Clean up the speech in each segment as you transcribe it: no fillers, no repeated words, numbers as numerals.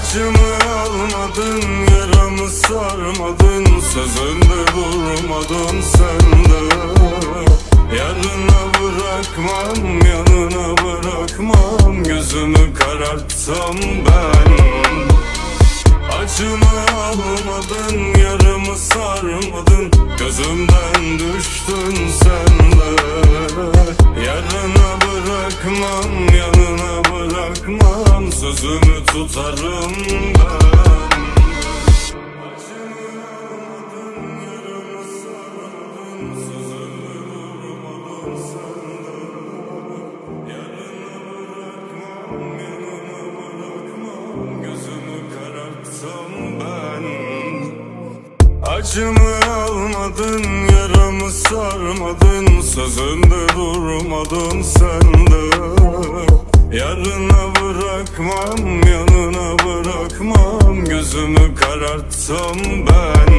Acımı almadın, yaramı sarmadın, sözünde durmadın sen de. Yarına bırakmam, yanına bırakmam, gözümü karartsam ben. Acımı almadın, yaramı sarmadın, gözümden düştün sen de. Yarına bırakmam, yanına bırakmam, sözümü tutarım ben. Acımı almadın, yaramı sarmadın, sözümde durmadın sen de. Yarına bırakmam, yanına bırakmam, gözümü karartsam ben. Acımı almadın, yaramı sarmadın, sözünde durmadın sen de. Yarına bırakmam, yanına bırakmam, gözümü karartsam ben.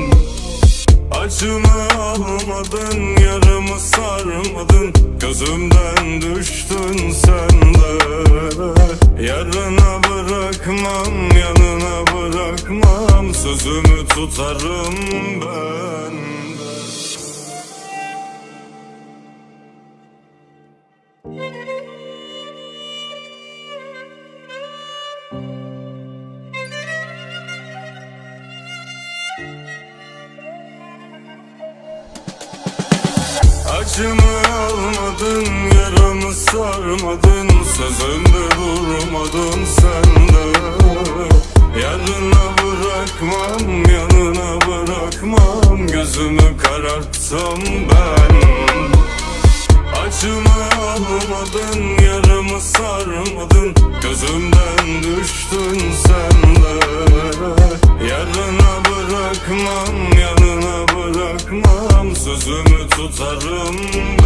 Acımı almadın, yaramı sarmadın, gözümden düştün sen de. Yarına bırakmam, yanına bırakmam, sözümü tutarım ben. Acımı almadın, yaramı sarmadın, sözünde durmadın sen de. Yarına bırakmam, yanına bırakmam, gözümü karartsam ben. Acımı almadın, yaramı sarmadın, gözümden düştün sen de. Yarına bırakmam, yanına bırakmam, sözümü tutarım